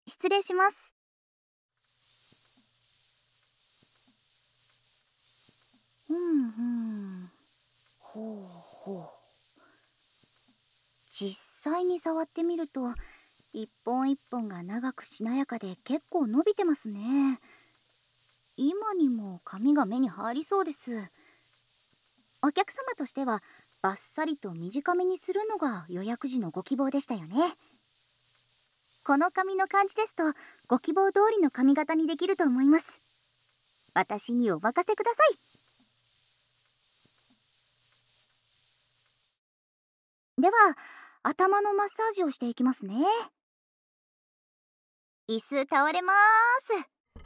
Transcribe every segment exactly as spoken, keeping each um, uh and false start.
失礼します。うんうん。ほうほう。実際に触ってみると一本一本が長くしなやかで結構伸びてますね。今にも髪が目に入りそうです。お客様としてはバッサリと短めにするのが予約時のご希望でしたよね。この髪の感じですとご希望通りの髪型にできると思います。私にお任せください。では頭のマッサージをしていきますね。椅子倒れます。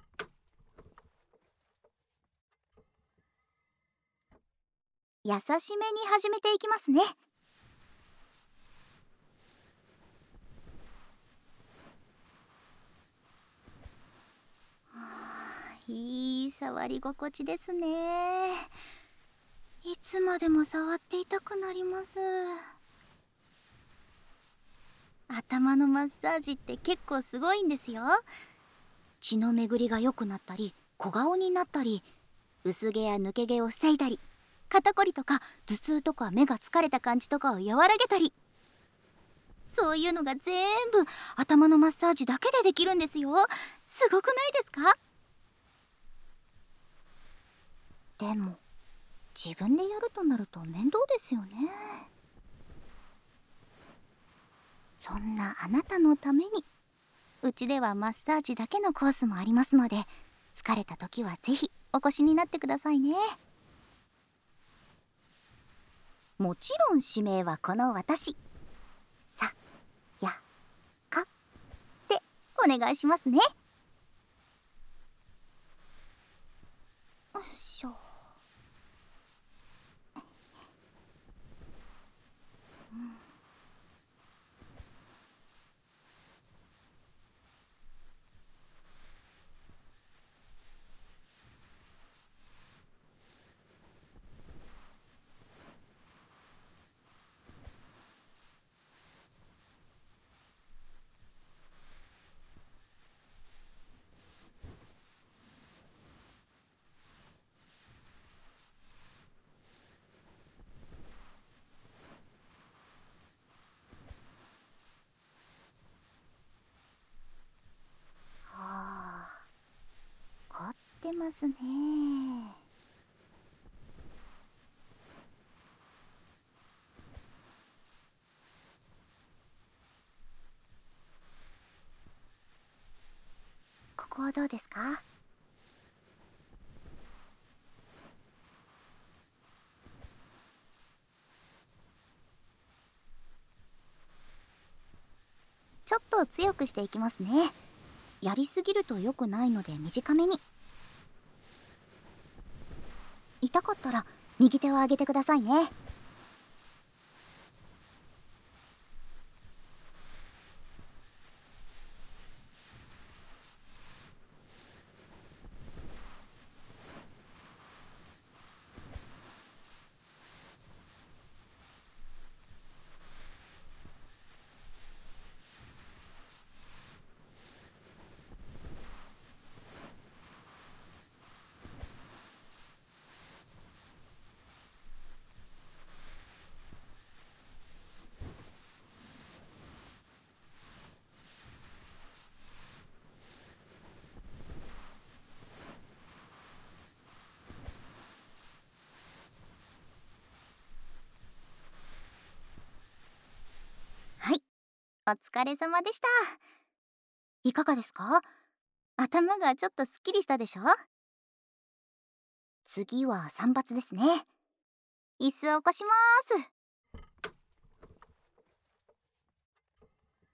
優しめに始めていきますね。いい触り心地ですね。いつまでも触っていたくなります。頭のマッサージって結構すごいんですよ。血の巡りが良くなったり小顔になったり、薄毛や抜け毛を防いだり、肩こりとか頭痛とか目が疲れた感じとかを和らげたり、そういうのが全部頭のマッサージだけでできるんですよ。すごくないですか？でも自分でやるとなると面倒ですよね。そんなあなたのためにうちではマッサージだけのコースもありますので、疲れた時はぜひお越しになってくださいね。もちろん指名はこの私、さやかってお願いしますね。よいしょ。はあ、凝ってますね。ここはどうですか？ちょっと強くしていきますね。やりすぎると良くないので短めに。痛かったら右手を上げてくださいね。はい、お疲れ様でした。いかがですか？頭がちょっとすっきりしたでしょ？次は散髪ですね。椅子を起こします。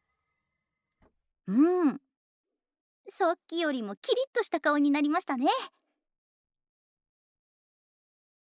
うん、さっきよりもキリッとした顔になりましたね。